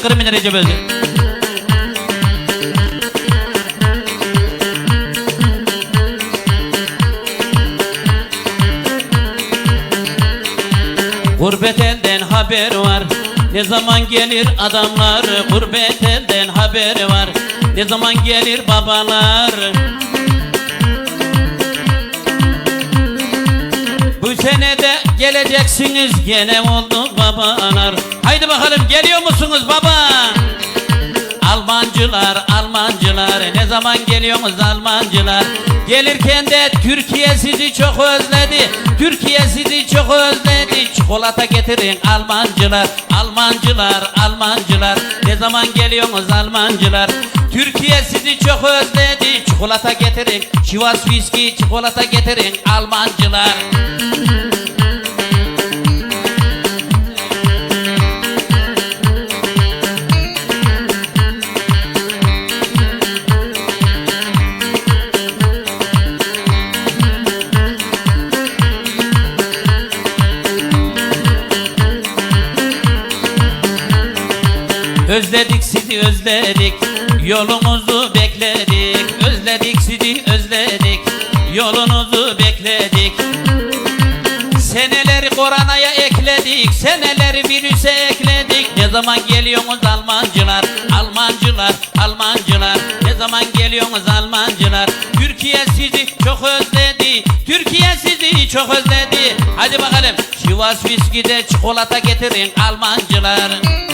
Kırım'ın Recep Özil. Gurbet elden haber var, ne zaman gelir adamlar? Gurbet elden haber var, ne zaman gelir babalar? Bu sene de geleceksiniz, gene oldu babalar. Haydi bakalım, geliyor musunuz baba? Almancılar, Almancılar, ne zaman geliyorsunuz Almancılar? Gelirken de Türkiye sizi çok özledi, Türkiye sizi çok özledi. Çikolata getirin Almancılar, Almancılar, Almancılar, ne zaman geliyorsunuz Almancılar? Türkiye sizi çok özledi, çikolata getirin. Şivas viski, çikolata getirin Almancılar. Özledik sizi özledik, yolunuzu bekledik. Özledik sizi özledik, yolunuzu bekledik. Seneleri koronaya ekledik, seneleri virüse ekledik. Ne zaman geliyorsunuz Almancılar, Almancılar, Almancılar, ne zaman geliyorsunuz Almancılar? Türkiye sizi çok özledi, Türkiye sizi çok özledi. Hadi bakalım, Şivas viskide çikolata getirin Almancılar.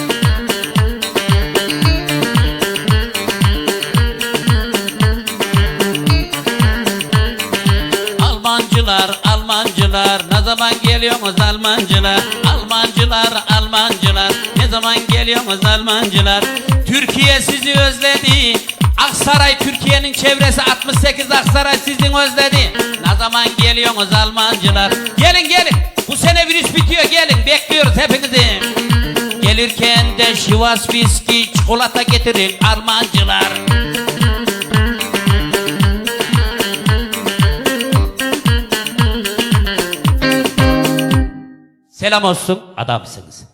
Almancılar, Almancılar, ne zaman geliyorsunuz Almancılar? Almancılar, Almancılar, ne zaman geliyorsunuz Almancılar? Türkiye sizi özledi. Aksaray Türkiye'nin çevresi 68 Aksaray sizi özledi. Ne zaman geliyorsunuz Almancılar? Gelin gelin, bu sene virüs bitiyor, gelin, bekliyoruz hepinizi. Gelirken de Şivas viski, çikolata getirin Almancılar. Selam olsun, adamsınız.